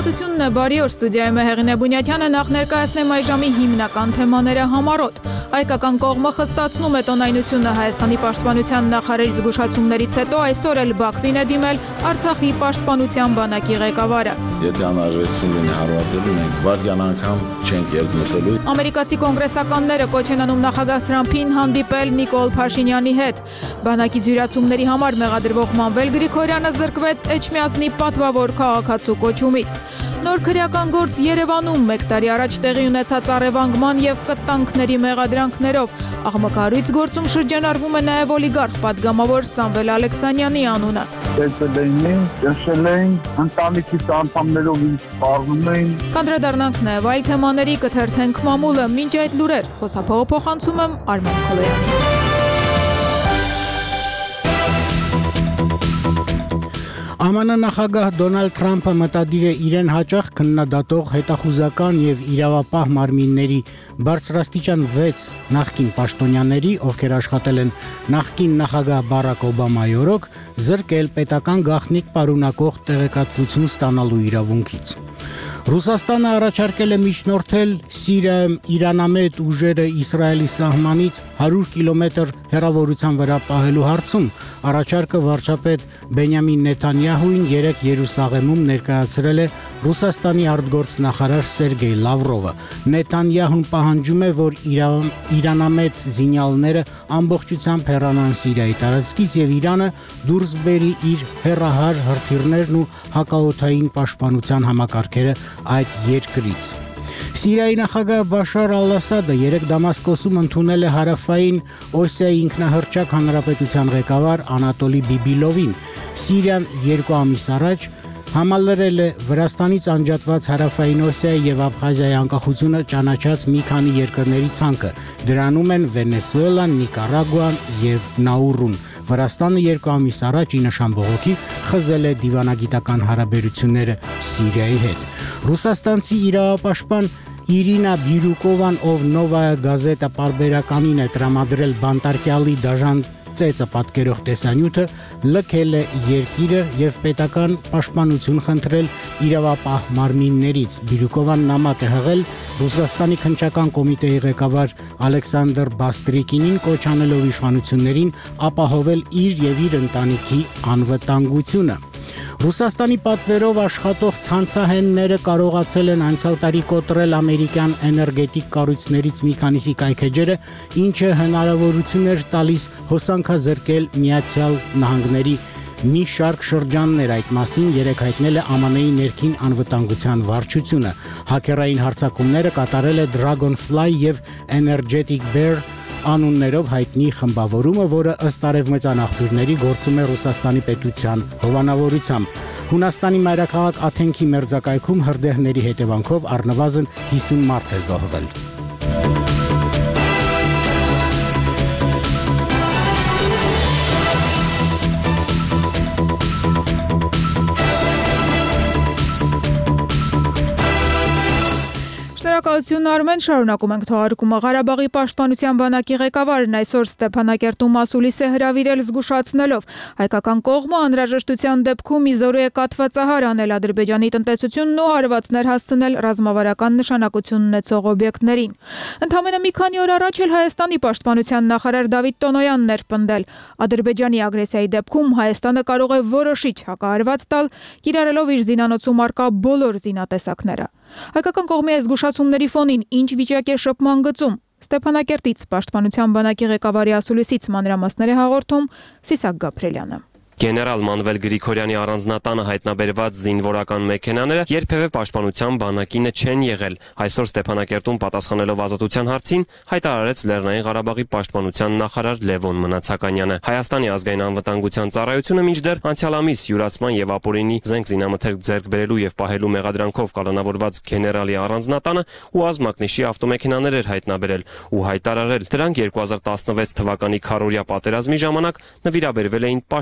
Հաղորդությունն է բարի օր, ստուդիայում է Հեղինե Բունյաթյանը, նախ ներկայացնեմ այժմի հիմնական թեմաները համառոտ։ Հայկական կողմը խստացնում է տոնայնությունը Հայաստանի պաշտպանության նախարարի զգուշացումներից հետո այսօր էլ Բաքվին է դիմել Արցախի պաշտպանության բանակի ղեկավարը։ Եթե անհրաժեշտություն լինի հարվածելու, մենք վայրկյան անգամ չենք երկմտելու։ Ամերիկացի կոնգրեսականները կոչ են անում նախագահ Թրամփին հանդիպել Նիկոլ Փաշինյանի հետ։ Բանակի զյուրացումների համար մեղադրվող Մանվել Գրիգորյանը զրկվեց Էջմիածնի պատվավոր քաղաքացու կոչումից։ Նոր քրեական գործ Երևանում 1 տարի առաջ տեղի ունեցած առևանգման եւ կտանքների մեղադրանքներով աղմկահարույց գործում շրջանառվում է նաեւ օլիգարխ պատգամավոր Սամվել Ալեքսանյանի անունը։ Ընտանիքից անդամներով ինձ սպառնում էին։ Կանդրադառնանք նաեւ այլ թեմաների, կթերթենք մամուլը, մինչ այդ լուրեր խոսափողը փոխանցում եմ Արմեն Քոլոյանին։ ԱՄՆ նախագահ Դոնալդ Թրամփը մտադիր է իրեն հաճախ քննադատող հետախուզական եւ իրավապահ մարմինների բարձրաստիճան 6 նախկին պաշտոնյաների, ովքեր աշխատել են նախկին նախագահ Բարակ Օբամայի օրոք, զրկել պետական գաղտնիք պարունակող տեղեկատվություն ստանալու իրավունքից։ Ռուսաստանը առաջարկել է միջնորդել Սիրիայում իրանամետ ուժերը Իսրայելի սահմանից 100 կիլոմետր հեռավորության վրա պահելու հարցում։ Առաջարկը վարչապետ Բենյամին Նեթանյահուին 3 Երուսաղեմում ներկայացրել է Ռուսաստանի արտգործնախարար Սերգեյ Լավրովը։ Նեթանյահուն պահանջում է, որ իրանամետ զինյալները ամբողջությամբ հեռանան Սիրիայի տարածքից եւ Իրանը դուրս բերի իր հեռահար հրթիռներն ու հակաօդային պաշտպանության համակարգերը այդ երկրից։ Սիրիայի նախագահ Բաշար Ալ-Ասադը 3 Դամասկոսում ընդունել է հարավային Օսիայի ինքնահռչակ հանրապետության ղեկավար Անատոլի Բիբիլովին։ Սիրիան 2 ամիս առաջ համալրել է Վրաստանից անջատված հարավային Օսիայի եւ Աբխազիայի անկախությունը ճանաչած մի քանի երկրների ցանկը։ Դրանում են Վենեսուելան, Նիկարագուան եւ Նաուրուն։ Վրաստանը 2 ամիս առաջ ի նշան բողոքի խզել է դիվանագիտական հարաբերությունները Սիրիայի հետ։ Ռուսաստանցի իրավապաշտպան Իրինա Բիրուկովան, ով Նովայա գազետա պարբերականին է տրամադրել բանտարկյալի դաժան ծեծը պատկերող տեսանյութը, լքել է երկիրը եւ պետական պաշտպանություն խնդրել իրավապահ մարմիններից։ Բիրուկովան նամակ է հղել Ռուսաստանի քննչական կոմիտեի ղեկավար Ալեքսանդր Բաստրիկինին, կոչ անելով իշխանություններին ապահովել իր եւ իր ընտանիքի անվտանգությունը։ Ռուսաստանի պատվերով աշխատող ցանցահենները կարողացել են անցյալ տարի կոտրել ամերիկյան էներգետիկ կառույցներից մի քանիսի կայքեջերը, ինչը հնարավորություն էր տալիս հոսանքազրկել Միացյալ Նահանգների մի շարք շրջաններ։ Այդ մասին երեկ հայտնել է ԱՄՆ-ի ներքին անվտանգության վարչությունը։ Հաքերային հարձակումները կատարել է Dragonfly եւ Energetic Bear անուններով հայտնի խմբավորումը, որը ըստ արևմտյան աղբյուրների գործում է Ռուսաստանի պետության հովանավորությամբ։ Հունաստանի մայրաքաղաք Աթենքի մերձակայքում հրդեհների հետևանքով առնվազն 50 մարդ է զոհվել։ Շնորհակալություն Արմեն, շարունակում ենք թողարկումը։ Ղարաբաղի պաշտպանության բանակի ղեկավարն այսօր Ստեփանակերտում ասուլիս է հրավիրել զգուշացնելով հայկական կողմը անհրաժեշտության դեպքում իզորու է կաթվածահար անել Ադրբեջանի տնտեսությունն ու հարվածներ հասցնել ռազմավարական նշանակություն ունեցող օբյեկտներին։ Ընդամենը մի քանի օր առաջ էլ Հայաստանի պաշտպանության նախարար Դավիթ Տոնոյանն էր պնդել Ադրբեջանի ագրեսիայի դեպքում Հայաստանը կարող է որոշիչ հակահարված տալ, կիրառելով իր զինանոցում առկա բոլոր զինատեսակները։ Հայկական կողմի այս զգուշացումների ֆոնին ինչ վիճակ է շփման գծում։ Ստեփանակերտից պաշտպանության բանակի ղեկավարի ասուլիսից մանրամասներ է հաղորդում Սիսակ Գաբրելյանը։ Գեներալ Մանվել Գրիգորյանի առանձնատանը հայտնաբերված զինվորական մեքենաները երբևէ պաշտպանության բանակինը չեն եղել։ Այսօր Ստեփանակերտում պատասխանելով ազատության հարցին հայտարարեց Լեռնային Ղարաբաղի պաշտպանության նախարար Լևոն Մնացականյանը։ Հայաստանի ազգային անվտանգության ծառայությունը մինչդեռ անցյալ ամիս յուրացման եւ ապօրինի զենք զինամթերք ձեռք բերելու եւ պահելու մեղադրանքով կալանավորված գեներալի առանձնատանը ու ազմակնիշի ավտոմեքենաներ էր հայտնաբերել ու հայտարարել։ Դրանք 2016 թվականի քառօրյա պատերազմի ժամանակ նվիրաբերվել էին պաշտպանության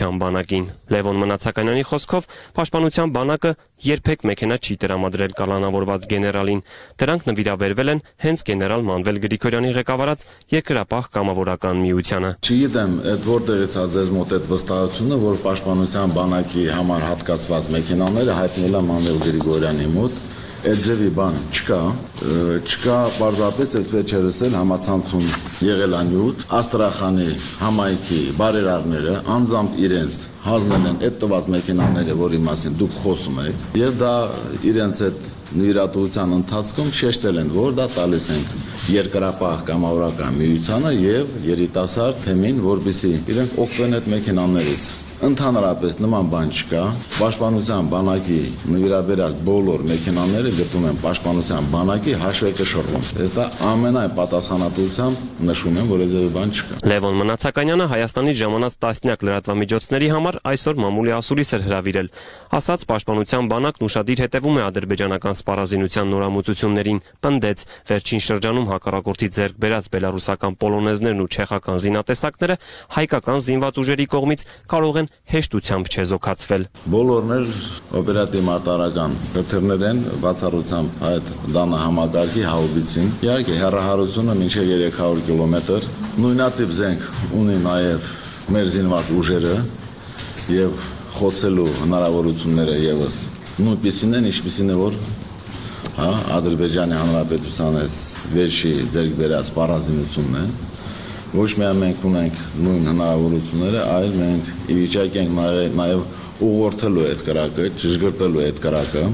պաշտպանության բանակին։ Լևոն Մնացականյանի խոսքով պաշտպանության բանակը երբեք մեքենա չի տրամադրել կալանավորված գեներալին։ Դրանք նվիրաբերվել են հենց գեներալ Մանվել Գրիգորյանի ղեկավարած Երկրապահ կամավորական միությանը։ Չգիտեմ, այդ որտեղից է ձեզ մոտ այդ վստահությունը, որ պաշտպանության բանակի համար հատկացված մեքենաները հայտնել են Մանվել Գրիգորյանի մոտ։ Այդ ձևի բան չկա, պարզապես այդ վերջերս էլ համացանցում եղել անյութ, Աստրախանի համայնքի բարերարները անձամբ իրենց հանձնել են այդ տված մեքենաները, որի մասին դուք խոսում եք, եւ դա իրենց այդ նվիրատվության ընթացքում շեշտել են, որ դա տալիս են Երկրապահ կամավորական միությանը եւ երիտասարդ թեմին, որպեսզի իրենք օգտվեն այդ մեքենաներից։ Ընդհանրապես նման բան չկա, պաշտպանության բանակի նվիրաբերած բոլոր մեքենաները գտնում են պաշտպանության բանակի հաշվեկշռում։ Ես դա ամենայն պատասխանատվությամբ նշում եմ, որ այդ բան չկա։ Լևոն Մնացականյանը Հայաստանից ժամանած տասնյակ լրատվամիջոցների համար այսօր մամուլի ասուլիս էր հրավիրել։ Ասաց պաշտպանության բանակն ուշադիր հետևում է ադրբեջանական սպառազինության նորամուծություններին, պնդեց վերջին շրջանում հակառակորդի ձեռք բերած բելարուսական պոլոնեզներն ու չեխական զինատեսակները հայկական զինված ուժերի կողմից կարող են հեշտությամբ չեզոքացվել։ Բոլորն էլ օպերատիվ արտարական հրթիռներ են, բացառությամբ այդ դանը համակարգի հաուբիցին։ Իհարկե հեռահարությունը մինչև 300 կիլոմետր, նույնատիպ զենք ունի նաև մեր զինված ուժերը եւ խոցելու հնարավորությունները եւս նույնպիսին են, ինչպիսին է որ Ադրբեջանի Հանրապետության այս վերջի ձեռք բերած սպառազինությունն է։ Ոչ միայն մենք ունենք նույն հնարավորությունները, այլ մենք ի վիճակի ենք նաև ուղղորդելու այդ կրակը, ճշգրտելու այդ կրակը։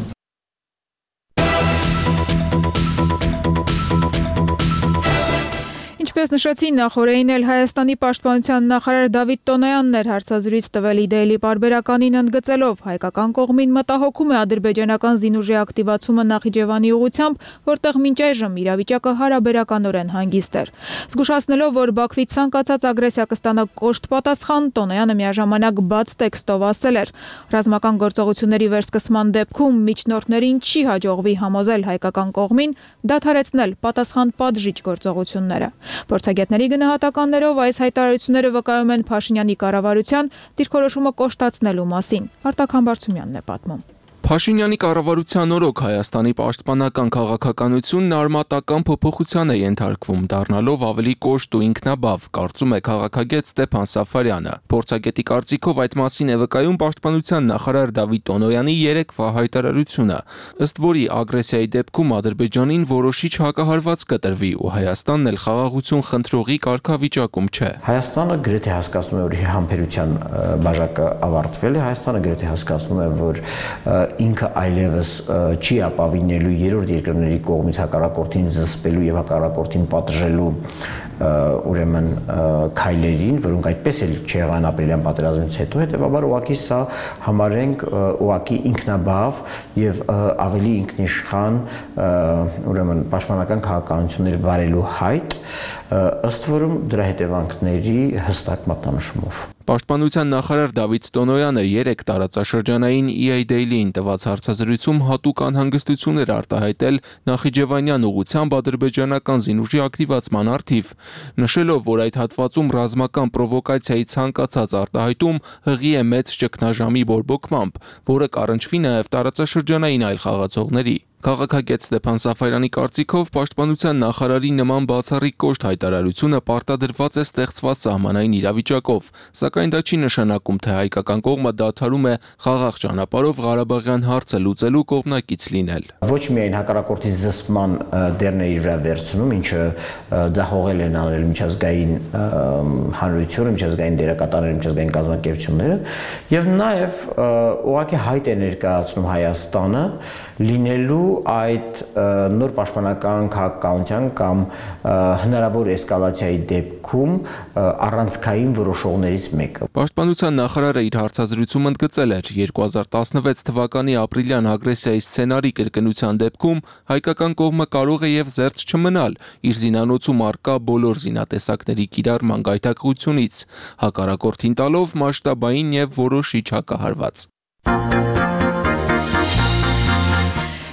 Ինչպես նշեցի, նախորդին էլ Հայաստանի պաշտպանության նախարար Դավիթ Տոնոյանն էր հարցազրույց տվել Իդեալի պարբերականին ընդգծելով հայկական կողմին մտահոգում է ադրբեջանական զինուժի ակտիվացումը Նախիջևանի ուղղությամբ, որտեղ մինչ այժմ իրավիճակը հարաբերականորեն հանգիստ էր։ Զգուշացնելով, որ Բաքվից ցանկացած ագրեսիա կստանա կոշտ պատասխան, Տոնոյանը միաժամանակ բաց տեքստով ասել էր. ռազմական գործողությունների վերսկսման դեպքում միջնորդներին չի հաջողվի համոզել հայկական կողմին դադարեցնել պատասխան պատժիչ գործողությունները։ Փորձագետների գնահատականներով այս հայտարարությունները վկայում են Փաշինյանի կառավարության դիրքորոշումը կոշտացնելու մասին։ Արտակ Համբարձումյանն է պատմում։ Փաշինյանի կառավարության օրոք Հայաստանի պաշտպանական քաղաքականությունն արմատական փոփոխության է ենթարկվում, դառնալով ավելի կոշտ ու ինքնաբավ, կարծում է քաղաքագետ Ստեփան Սաֆարյանը։ Փորձագետի կարծիքով այդ մասին է վկայում պաշտպանության նախարար Դավիթ Տոնոյանի երեկվա հայտարարությունը, ըստ որի ագրեսիայի դեպքում Ադրբեջանին որոշիչ հակահարված կտրվի ու Հայաստանն էլ խաղաղություն խնդրողի կարգավիճակում չէ։ Հայաստանը գրեթե հասկացնում է, որ համբերության բաժակը ավարտվել է, Հայաստանը գրեթե հասկացնում է, որ ինքը այլևս չի ապավինելու երրորդ երկրների կողմից հակառակորդին զսպելու եւ հակառակորդին պատժելու ուրեմն քայլերին, որոնք այդպես էլ չեղան ապրիլյան պատերազմից հետո, հետեւաբար ուղղակի սա համարենք ուղղակի ինքնաբավ եւ ավելի ինքնիշխան ուրեմն պաշտպանական քաղաքականություններ վարելու հայտ, ըստ որում դրա հետևանքների հստակ մատնանշումով։ Պաշտպանության նախարար Դավիթ Տոնոյանը երեք տարածաշրջանային EA Daily-ին տված հարցազրույցում հատուկ անհանգստություններ արտահայտել Նախիջևանյան ուղղությամբ ադրբեջանական զինուժի ակտիվացման առթիվ, նշելով, որ այդ հատվածում ռազմական պրովոկացիայի ցանկացած արտահայտում հղի է մեծ ճգնաժամի բորբոքմամբ, որը կառնչվի նաև տարածաշրջանային այլ խաղացողների։ Քաղաքագետ Ստեփան Սաֆարյանի կարծիքով պաշտպանության նախարարի նման բացառիկ կոշտ հայտարարությունը պարտադրված է ստեղծված սահմանային իրավիճակով, սակայն դա չի նշանակում, թե հայկական կողմը դադարում է խաղաղ ճանապարհով Ղարաբաղյան հարցը լուծելու կողմնակից լինել։ Ոչ միայն հակառակորդի զսպման դերն է իր վրա վերցնում, ինչը ձախողել են անել միջազգային հանրությունը, միջազգային դերակատարները, միջազգային կազմակերպությունները, եւ նաեւ ուղղակի հայտ է ներկայացնում Հայաստանը լինելու այդ նոր պաշտպանական քաղաքականության կամ հնարավոր էսկալացիայի դեպքում առանցքային որոշողներից մեկը։ Պաշտպանության նախարարը իր հարցազրույցում ընդգծել էր 2016 թվականի ապրիլյան ագրեսիայի սցենարի կրկնության դեպքում հայկական կողմը կարող է եւ զերծ չմնալ իր զինանոցում առկա բոլոր զինատեսակների կիրառման գայթակղությունից, հակառակորդին տալով մասշտաբային եւ որոշիչ հակահարված։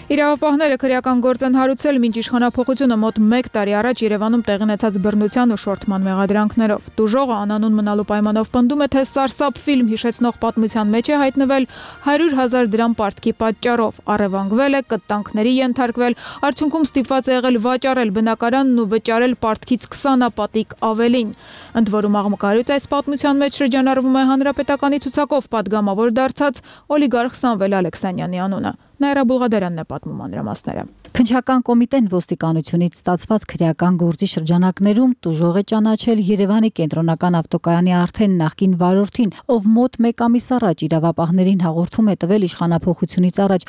Իրավապահները քրեական գործ են հարուցել մինչ իշխանափոխությունը մոտ 1 տարի առաջ Երևանում տեղի ունեցած բռնության ու շորթման մեղադրանքներով։ Տուժողը անանուն մնալու պայմանով պնդում է, թե սարսափ ֆիլմ հիշեցնող պատմության մեջ է հայտնվել 100,000 դրամ պարտքի պատճառով, առևանգվել է, կտանքների ենթարկվել, արդյունքում ստիպված է եղել վաճառել բնակարանն ու վճարել պարտքից 20-ապատիկ ավելին։ Ընդ որում աղմկարից այս պատմության մեջ շրջանառվում է հանրապետականի ցուցակով падգամավոր դարձած օլիգարխ Սամվել Ալեքսանյանի անունը։ Նաիրա Բուլղադարյանն է պատմում մանրամասները։ Քննչական կոմիտեն ոստիկանությունից ստացված քրեական գործի շրջանակներում տուժող է ճանաչել Երևանի կենտրոնական ավտոկայանի արդեն նախկին վարորդին, ով մոտ 1 ամիս առաջ իրավապահներին հաղորդում է տվել իշխանափոխությունից առաջ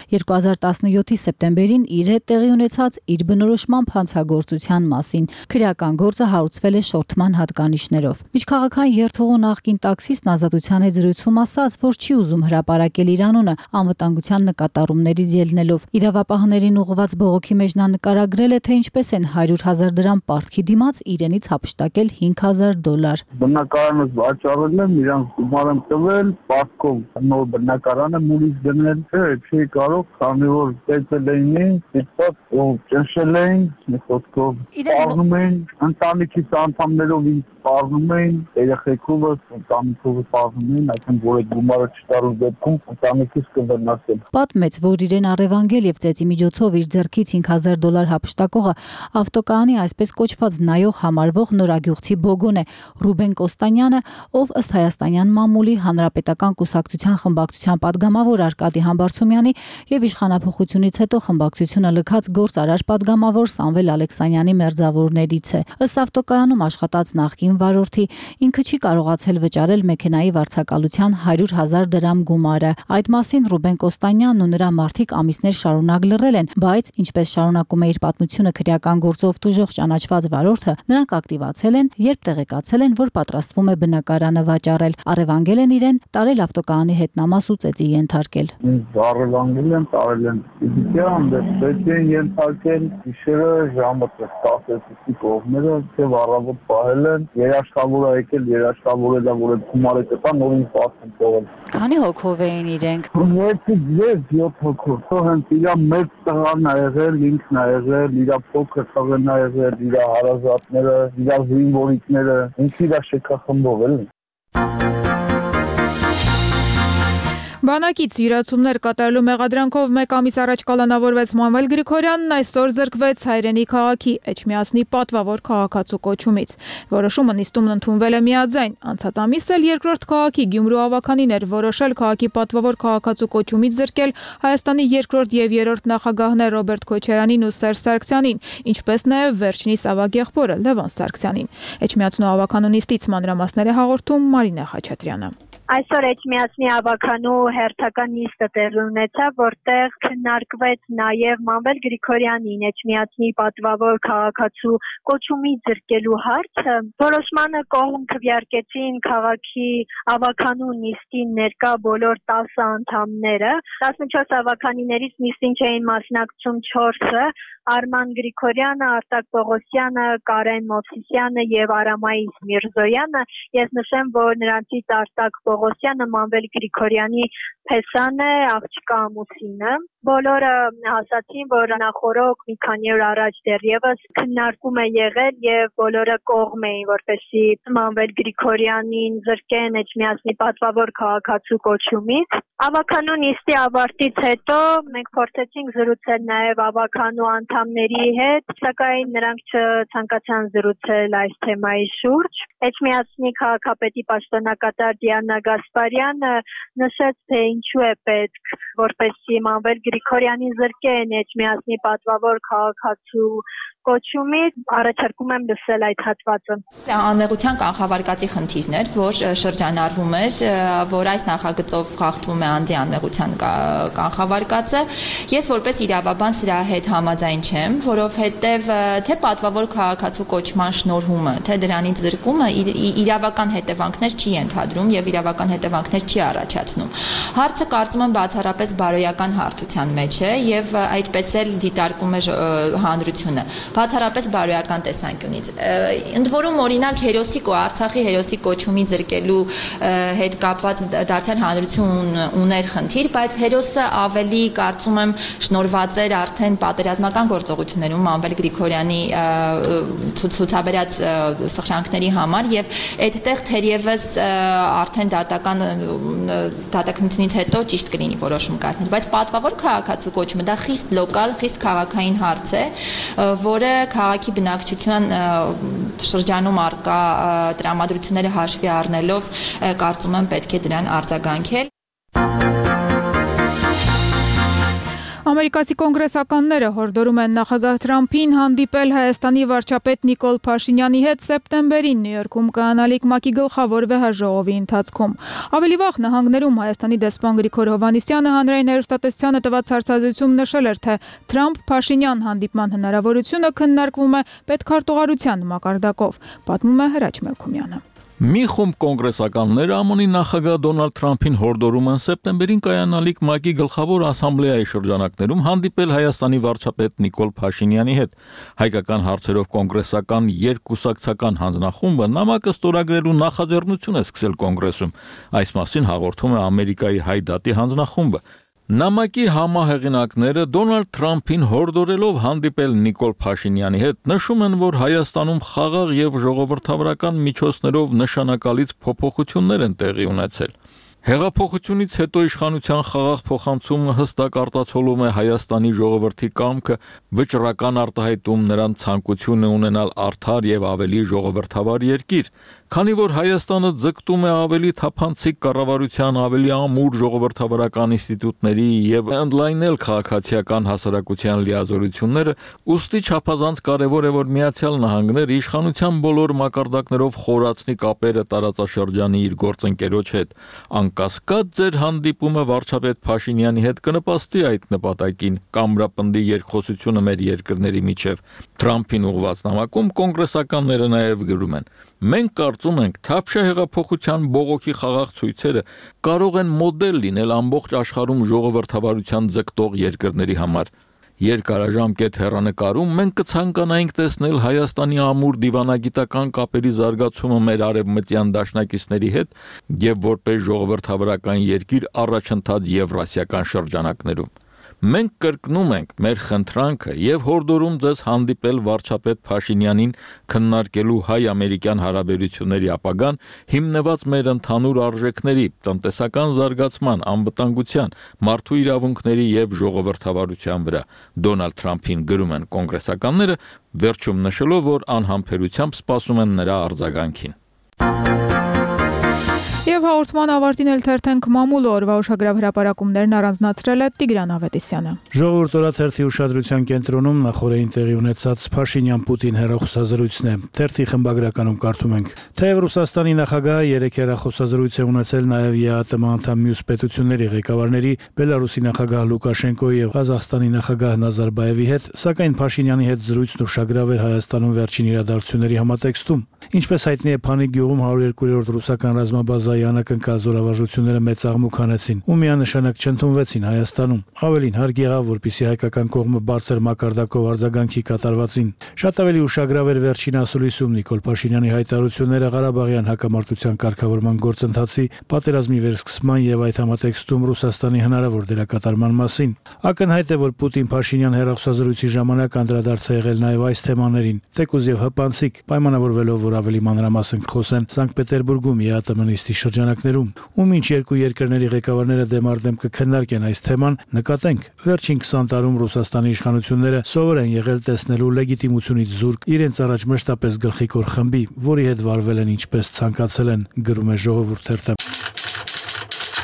2017-ի սեպտեմբերին իր հետ տեղի ունեցած իր բնորոշմամբ հանցագործության մասին։ Քրեական գործը հարուցվել է շորթման հատկանիշներով։ Միջքաղաքային երթուղու նախկին տաքսիստն Ազատության հետ զրույցում ասաց, որ չի ուզում հրապարակել իր անունը անվտանգության նկատառումներից ելնելով։ Իրավապահներին ուղղված բողոքի մեջ նա նկարագրել է, թե ինչպես են 100,000 դրամ պարտքի դիմաց իրենից հափշտակել $5,000։ Բնակարանս վաճառել եմ, իրանց գումար եմ տվել, պարտքով նոր բնակարանը մուլից դնել, չէի կարող, քանի որ տեսել էին, ստիպված ու ճնշել էին, մի խոսքով սպառնում էին, ընտանիքիս անդամներով ինձ սպառնում էին, երեխեքովս, ընտանիքովս սպառնում էին, այսինքն որ այդ գումարը չտարու դեպքում ընտանիքիս կվնասել։ Պատմեց, որ իրեն առևանգել եւ ծեծի միջոցով իր ձեռքից $5,000 հափշտակողը ավտոկայանի այսպես կոչված նայող համարվող նորագյուղցի բոգոն է Ռուբեն Կոստանյանը, ով ըստ հայաստանյան մամուլի հանրապետական կուսակցության խմբակցության падգամավոր Արկադի Համբարձումյանի եւ իշխանափոխությունից հետո խմբակցությունը լքած գործարար падգամավոր Սամվել Ալեքսանյանի մերձավորներից է։ Ըստ ավտոկայանում աշխատած նախկին վարորդի ինքը չի կարողացել վճարել մեքենայի վարձակալության 100,000 դրամ գումարը։ Այդ մասին Ռուբեն Կոստանյանն ու նրա մարդիկ ամիսներ շարունակ լռել են, բայց ինչպես շարունակում է իր պատմությունը քրեական գործով տուժող ճանաչված վարորդը, նրանք ակտիվացել են, երբ տեղեկացել են, որ պատրաստվում է բնակարանը վաճառել, առևանգել են իրեն, տարել ավտոկայանի հետնամաս ու ծեծի ենթարկել։ Առևանգել են, տարել են ֆիզիկան, ծեծի են ենթարկել, գիշերը ժամը 10-ի կողմերը, թե առավոտ պահել են, երաշխավոր է եկել, երաշխավորել է, որ այդ գումարը կտա, նորին պատմում թողել։ Քանի հոգով էին իրենք։ 6-7 հոգով։ Հենց իրա մեծ տղան ա եղել, ինքն ա եղել, իրա փոքր տղեն ա եղել, իրա հարազատները, իրա զինվորիկները, ինքը իրա շքախմբով էլի։ Բանակից յուրացումներ կատարելու մեղադրանքով 1 ամիս առաջ կալանավորվեց Մանվել Գրիգորյանն, այսօր զրկվեց Հայրենի քաղաքի Էջմիածնի պատվավոր քաղաքացու կոչումից։ Որոշումը նիստումն ընդունվել է միաձայն։ Անցած ամիս էլ երկրորդ քաղաքի Գյումրու ավականին էր որոշել քաղաքի պատվավոր քաղաքացու կոչումից զրկել Հայաստանի երկրորդ եւ երրորդ նախագահներ Ռոբերտ Քոչարյանին ու Սերժ Սարգսյանին, ինչպես նաեւ վերջինիս ավագ եղբորը Լևոն Սարգսյանին։ Էջմիածնու ավականու նիստից մանրամասներ է հաղորդում Մարինա Խաչատրյանը։ Այսօր Էջմիածնի ավականու հերթական նիստը տեղի ունեցավ, որտեղ քննարկվեց նաև Մանվել Գրիգորյանին Էջմիածնի պատվավոր քաղաքացու կոչումից զրկելու հարցը։ Որոշմանը կողմ քվեարկեցին քաղաքի ավականու նիստին ներկա բոլոր 10 անդամները։ 14 ավականիներից նիստին չէին մասնակցում 4-ը՝ Արման Գրիգորյանը, Արտակ Պողոսյանը, Կարեն Մովսիսյանը եւ Արամայիս Միրզոյանը։ Ես նշեմ, որ նրանցից Արտակ Պողոսյանը Մանվել Գրիգորյանի փեսան է, աղջկա ամուսինը։ Բոլորը ասացին, որ նախորոք մի քանի օր առաջ դեռևս քննարկում է եղել եւ բոլորը կողմ էին, որպեսզի Մանվել Գրիգորյանին զրկեն Էջմիածնի պատվավոր քաղաքացու կոչումից։ Ավականու նիստի ավարտից հետո մենք փորձեցինք զրուցել նաեւ ավականու անդամների հետ, սակայն նրանք չցանկացան զրուցել այս թեմայի շուրջ։ Էջմիածնի քաղաքապետի պաշտոնակատար Դիանա Գասպարյանը նշեց, թե ինչու է պետք, որպեսզի Մանվել Գրիգորյանին զրկեն Էջմիածնի պատվավոր քաղաքացու կոչումից, առաջարկում եմ լսել այդ հատվածը։ Անմեղության կանխավարկածի խնդիրներ, որ շրջանառվում էր, որ այս նախագծով խախտվում է անդի անմեղության կանխավարկածը։ Ես որպես իրավաբան սրա հետ համաձայն եմ, որովհետև թե պատվավոր քաղաքացու կոչման շնորհումը, թե դրանից զրկումը իրավական հետևանքներ չի ենթադրում եւ իրավական հետևանքներ չի առաջացնում։ Հարցը կարծում եմ բացառապես բարոյական հարթության մեջ է եւ այդպես էլ դիտարկում է հանրությունը, բացառապես բարոյական տեսանկյունից։ Ընդ որում օրինակ Արցախի հերոսի կոչումի զրկելու հետ կապված դարձյալ հանրություն ուներ խնդիր, բայց հերոսը ավելի կարծում եմ շնորհված էր արդեն պատերազմական գործողություններում Մանվել Գրիգորյանի ցուցաբերած սխրանքների համար եւ այդտեղ թերևս արդեն դատականությունից հետո ճիշտ կլինի որոշում կայացնել, բայց պատվավոր քաղաքացու կոչումը դա խիստ լոկալ, խիստ քաղաքային հարց է, որը քաղաքի բնակչության շրջանում արկա տրամադրությունները հաշվի առնելով կարծում եմ պետք է դրան արձագանքել։ Ամերիկացի կոնգրեսականները հորդորում են նախագահ Թրամփին հանդիպել Հայաստանի վարչապետ Նիկոլ Փաշինյանի հետ սեպտեմբերին Նյու Յորքում կայանալիք ՄԱԿ-ի գլխավոր վեհաժողովի ընթացքում։ Ավելի վաղ նահանգներում Հայաստանի դեսպան Գրիգոր Հովհաննիսյանը հանրային հեռուստատեսությանը տված հարցազրույցում նշել էր, թե Թրամփ-Փաշինյան հանդիպման հնարավորությունը քննարկվում է պետքարտուղարության մակարդակով, պատմում է Հրաչ Մելքումյանը։ Մի խումբ կոնգրեսականներ ԱՄՆ-ի նախագահ Դոնալդ Թրամփին հորդորում են սեպտեմբերին կայանալիք ՄԱԿ-ի գլխավոր ասամբլեայի շրջանակներում հանդիպել Հայաստանի վարչապետ Նիկոլ Փաշինյանի հետ։ Հայկական հարցերով կոնգրեսական երկկուսակցական հանձնախումբը նամակը ստորագրելու նախաձեռնություն է սկսել կոնգրեսում։ Այս մասին հաղորդում է Ամերիկայի Հայ դատի հանձնախումբը։ Նամակի համահեղինակները Դոնալդ Թրամփին հորդորելով հանդիպել Նիկոլ Փաշինյանի հետ նշում են, որ Հայաստանում խաղաղ եւ ժողովրդավարական միջոցներով նշանակալից փոփոխություններ են տեղի ունեցել։ Հեղափոխությունից հետո իշխանության խաղաղ փոխանցումը հստակ արտացոլում է Հայաստանի ժողովրդի կամքը, վճռական արտահայտում նրան ցանկությունը ունենալ արդար եւ ավելի ժողովրդավար երկիր, քանի որ Հայաստանը ձգտում է ավելի թափանցիկ կառավարության, ավելի ամուր ժողովրդավարական ինստիտուտների եւ ընդլայնել քաղաքացիական հասարակության լիազորությունները, ուստի չափազանց կարեւոր է, որ Միացյալ Նահանգները իշխանության բոլոր մակարդակներով խորացնի կապերը տարածաշրջանի իր գործընկերոջ հետ։ Անկասկած ձեր հանդիպումը վարչապետ Փաշինյանի հետ կնպաստի այդ նպատակին, կամրապնդի երկխոսությունը մեր երկրների միջև։ Թրամփին ուղղված նամակում կոնգրեսականները նաև գրում են. մենք կարծում ենք, թափշա հեղափոխության բողոքի խաղաղ ցույցերը կարող են մոդել լինել ամբողջ աշխարհում ժողովրդավարության ձգտող երկրների համար։ Երկարաժամկետ հեռանկարում մենք կցանկանայինք տեսնել Հայաստանի ամուր դիվանագիտական կապերի զարգացումը մեր արևմտյան դաշնակիցների հետ եւ որպես ժողովրդավարական երկիր առաջընթաց եվրասիական շրջանակներում։ Մենք կրկնում ենք մեր խնդրանքը եւ հորդորում ձեզ հանդիպել վարչապետ Փաշինյանին քննարկելու հայ-ամերիկյան հարաբերությունների ապագան հիմնված մեր ընդհանուր արժեքների, տնտեսական զարգացման, անվտանգության, մարդու իրավունքների եւ ժողովրդավարության վրա։ Դոնալդ Թրամփին գրում են կոնգրեսականները, վերջում նշելով, որ անհամբերությամբ սպասում են նրա արձագանքին։ Եվ հաղորդման ավարտին էլ թերթենք մամուլը օրվա ուշագրավ հրապարակումներն առանձնացրել է Տիգրան Ավետիսյանը։ Ժողովուրդ օրաթերթի ուշադրության կենտրոնում նախորդին տեղի ունեցած Փաշինյան-Պուտին հեռախոսազրույցն է։ Թերթի խմբագրականում կարդում ենք. Թեև Ռուսաստանի նախագահը 3 հեռախոսազրույց է ունեցել նաև ԵԱՏՄ անդամ մյուս պետությունների ղեկավարների, Բելարուսի նախագահ Լուկաշենկոյի եւ Ղազախստանի նախագահ Նազարբաևի հետ, սակայն Փաշինյանի հետ զրույցն ուշագրավ էր Հայաստանում վերջին իրադարձությունների համատեքստում։ Ինչպես հայտնի է, Փանի գյուղում 102-րդ ռուսական ռազմաբազայի անակնկալ զորավարժությունները մեծ աղմուկ հանեցին ու միանշանակ չընդունվեցին Հայաստանում։ Ավելին հարկ եղավ, որպեսզի հայկական կողմը բարձր մակարդակով արձագանքի կատարվածին։ Շատ ավելի ուշագրավ էր վերջին ասուլիսում Նիկոլ Փաշինյանի հայտարարությունները Ղարաբաղյան հակամարտության կարգավորման գործընթացի, պատերազմի վերսկսման եւ այդ համատեքստում Ռուսաստանի հնարավոր դերակատարման մասին։ Ակնհայտ է, որ Պուտին-Փաշինյան հեռախոսազրույցի ժամանակ անդրադարձ է եղել նաեւ այս թեմաներին, թեկուզ եւ հպանցիկ, պայմանավորվելով, որ ավելի մանրամասն կխոսեն Սանկտ Պետերբուրգում ԵԱՏՄ նիստի շրջանակներում, ու մինչ երկու երկրների ղեկավարները դեմ առ դեմ կքննարկեն այս թեման, նկատենք, վերջին 20 տարում Ռուսաստանի իշխանությունները սովոր են եղել տեսնելու լեգիտիմությունից զուրկ իրենց առաջ մշտապես գլխիկոր խմբի, որի հետ վարվել են ինչպես ցանկացել են, գրում է Ժողովուրդ թերթը։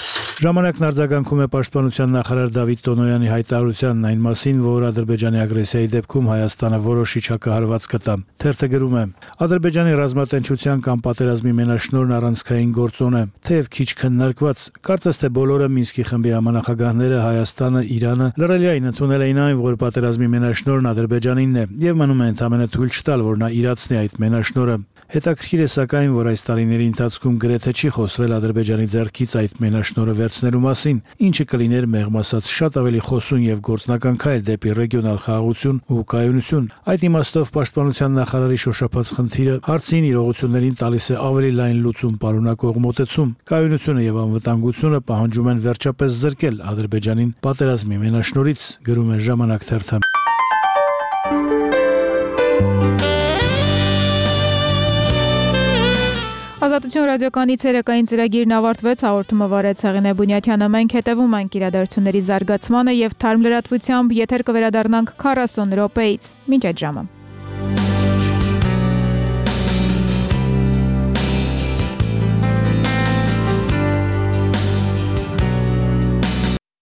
Ժամանակն արձագանքում է պաշտպանության նախարար Դավիթ Տոնոյանի հայտարարությանն այն մասին, որ Ադրբեջանի ագրեսիայի դեպքում Հայաստանը որոշիչ հակահարված կտա։ Թերթը գրում է. Ադրբեջանի ռազմատենչության կամ պատերազմի մենաշնորհն առանցքային գործոն է, թեև քիչ քննարկված, կարծես թե բոլորը Մինսկի խմբի համանախագահները Հայաստանը, Իրանը լրելիային ընդունել էին այն, որ պատերազմի մենաշնորհն Ադրբեջանինն է եւ մնում է ընդամենը թույլ չտալ, որ նա իրացնի այդ մենաշնորհը։ Հետաքրքիր է սակայն, որ այս տարիների ընթացքում գրեթե չի խոսվել Ադրբեջանի ձեռքից այդ մենաշնորհը վերցնելու մասին, ինչը կլիներ մեղմ ասած շատ ավելի խոսուն եւ գործնական քայլ դեպի ռեգիոնալ խաղաղություն ու կայունություն։ Այդ իմաստով պաշտպանության նախարարի շոշափած խնդիրը հարցին իրողություններին տալիս է ավելի լայն լուծում պարունակող մոտեցում։ Կայունությունը եւ անվտանգությունը պահանջում են վերջապես զրկել Ադրբեջանին պատերազմի մենաշնորհից, գրում է Ժամանակ թերթը։ Ազատություն ռադիոկայանի ցերեկային ծրագիրն ավարտվեց, հաղորդումը վարեց Հեղինե Բունյաթյանը։ Մենք հետևում ենք իրադարձությունների զարգացմանը եւ թարմ լրատվությամբ եթեր կվերադառնանք 40 րոպեից։ Մինչ այդ ժամը։